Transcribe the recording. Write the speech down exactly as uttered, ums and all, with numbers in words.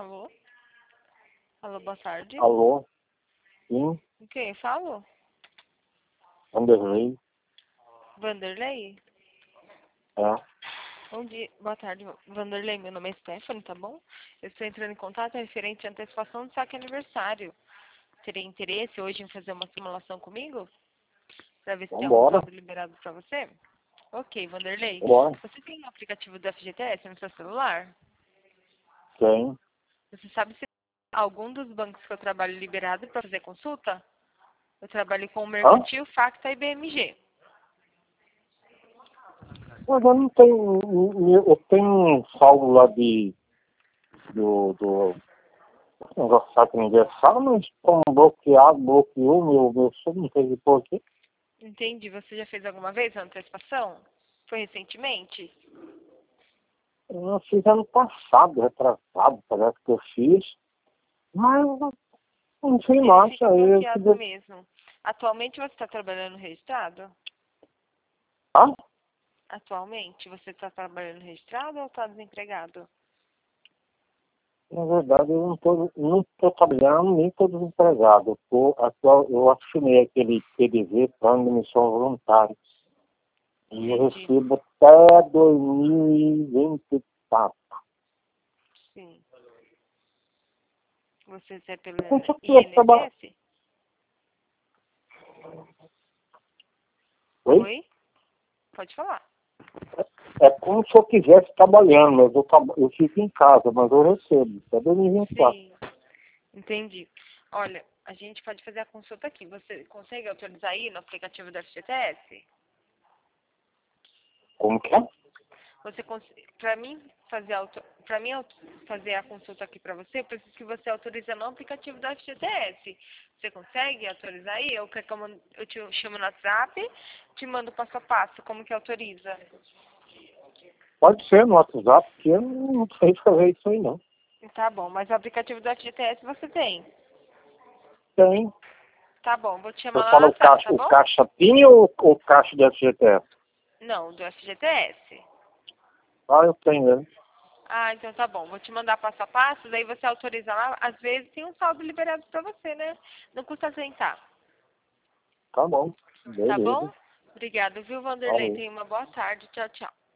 Alô? Alô, boa tarde. Alô? Sim, Com quem eu falo? Vanderlei. Vanderlei? É. Bom dia, boa tarde, Vanderlei. Meu nome é Stephanie, tá bom? Eu estou entrando em contato referente à antecipação do saque aniversário. Teria interesse hoje em fazer uma simulação comigo? Para ver se tem algum Vambora. saldo liberado para você? Ok, Vanderlei. Vambora. Você tem o aplicativo do F G T S no seu celular? Tem. Você sabe se algum dos bancos que eu trabalho liberado para fazer consulta? Eu trabalho com o Hã? Mercantil, Facta e B M G. Mas eu não tenho. Eu tenho um saldo lá de. Do. do negócio saco aniversário, mas como bloqueado, bloqueou meu, meu sogro, não fez de pôr aqui. Entendi. Você já fez alguma vez a antecipação? Foi recentemente? Eu fiz ano passado, retrasado, parece que eu fiz. Mas não sei Ele mais. fica Aí eu bloqueado queria. mesmo. Atualmente você está trabalhando registrado? Ah? Atualmente você está trabalhando registrado ou está desempregado? Na verdade, eu não estou não tô trabalhando, nem estou desempregado. Eu, tô, atual, eu assinei aquele P D V, Plano de Missão Voluntária. E eu Entendi. recebo até dois mil e vinte e quatro. Sim. Você recebe pelo Então, se eu quiser trabalhar... I N S S? Oi? Oi? Pode falar. É como se eu estivesse trabalhando, mas eu, traba- eu fico em casa, mas eu recebo. Até dois mil e vinte e quatro. Sim. Entendi. Olha, a gente pode fazer a consulta aqui. Você consegue autorizar aí no aplicativo do F G T S? Como que é? Você para mim fazer auto, para mim auto- fazer a consulta aqui para você, eu preciso que você autorize no aplicativo da F G T S. Você consegue autorizar aí? Eu quero que eu, mando- eu te chamo no WhatsApp, te mando passo a passo como que autoriza. Pode ser no WhatsApp, porque eu não sei fazer isso aí, não. Tá bom, mas o aplicativo do F G T S você tem. Tem. Tá bom, vou te chamar Você lá no fala o WhatsApp, caixa, tá o bom? caixa PIN ou o caixa do F G T S? Não, do F G T S. Ah, eu tenho ele. Ah, então tá bom. Vou te mandar passo a passo, daí você autoriza lá. Às vezes tem um saldo liberado pra você, né? Não custa tentar. Tá bom. Tá Beleza. bom? Obrigada, viu, Vanderlei? Falou. Tenha uma boa tarde. Tchau, tchau.